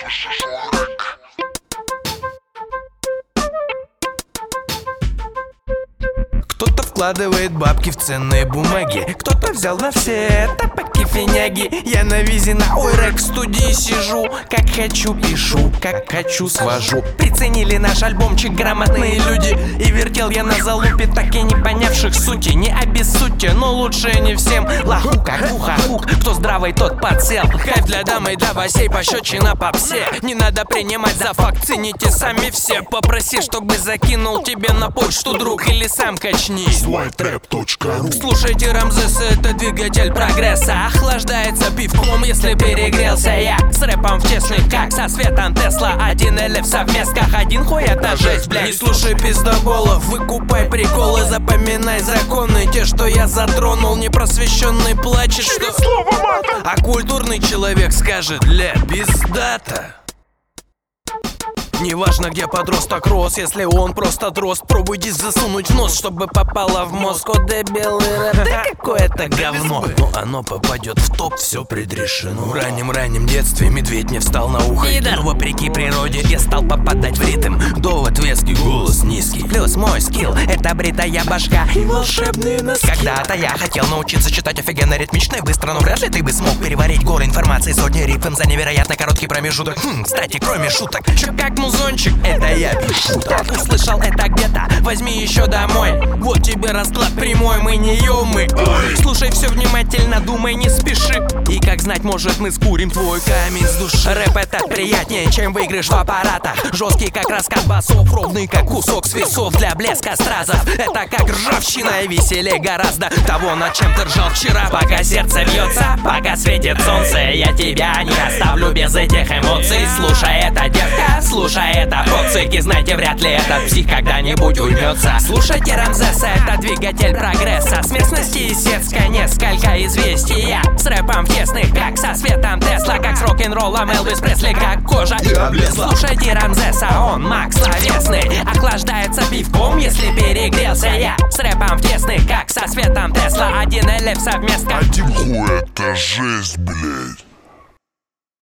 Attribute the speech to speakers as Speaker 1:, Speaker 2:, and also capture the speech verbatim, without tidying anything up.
Speaker 1: Кто-то вкладывает бабки в ценные бумаги, кто-то взял на все тапоки финяги. Я на визе на Ойрек студии сижу, как хочу пишу, как хочу свожу. Приценили наш альбомчик грамотные люди, и вертел я на залупе, так и не понявших сути. Не обессудьте, но лучше не всем. Лаху как уха-хук, кто здравый, тот подсел. Кайф для дамы, да басей, пощечина по псе. Не надо принимать за факт, цените сами все. Попроси, чтобы закинул тебе на почту друг, или сам качни.
Speaker 2: свайтреп точка ру.
Speaker 1: Слушайте, Рамзес, это двигатель прогресса. Охлаждается пивком, если перегрелся я. С рэпом в тесных, как со светом Тесла. Один элеф в совместках, один хуй, это жесть, блядь. Не слушай пиздоболов, выкупай приколы, запоминай законы, те, что я затронул. Непросвещенный плачет, что
Speaker 2: Слово мата.
Speaker 1: а культурный человек скажет: ля, пиздата. Неважно, где подросток рос, если он просто дрозд. Пробуй диск засунуть в нос, чтобы попало в мозг. О, дебилы рэп, да какое-то говно. Но оно попадет в топ, все предрешено. В раннем-раннем детстве медведь не встал на ухо, но вопреки природе я стал попадать в ритм. Довод веский, голос низкий. Плюс мой скилл — это бритая башка и волшебные носки. Когда-то я хотел научиться читать офигенно ритмично и быстро, но вряд ли ты бы смог переварить горы информации, сотни рифм за невероятно короткий промежуток. Хм, кстати, кроме шуток, чё как музончик, это я пишу так. Услышал это где-то, возьми еще домой. Вот тебе расклад прямой, мы не ёмы. Слушай все внимательно, думай, не спеши. И как знать, может, мы скурим твой камень с души. Рэп — это приятнее, чем выигрыш в аппаратах. Жесткий, как раскат басов, ровный, как кусок с весов для блеска стразов. Это как ржавчина, и веселее гораздо того, над чем ты ржал вчера. Пока сердце бьется, пока светит солнце, я тебя не оставлю без этих эмоций. Слушай это, девка, слушай это, поцыки, знаете, вряд ли этот псих когда-нибудь уймется. Слушайте Рамзеса, это двигатель прогресса. С местности Исетска несколько известия. С рэпом в тесных, как со светом Тесла, как с рок-н-роллом Элвис Пресли, как кожа и облезла. Слушайте Рамзеса, он маг словесный. Охлаждается пивком, если перегрелся я. С рэпом в тесных, как со светом Тесла. Один элеф совместка.
Speaker 2: Один хуй, это жесть, блядь.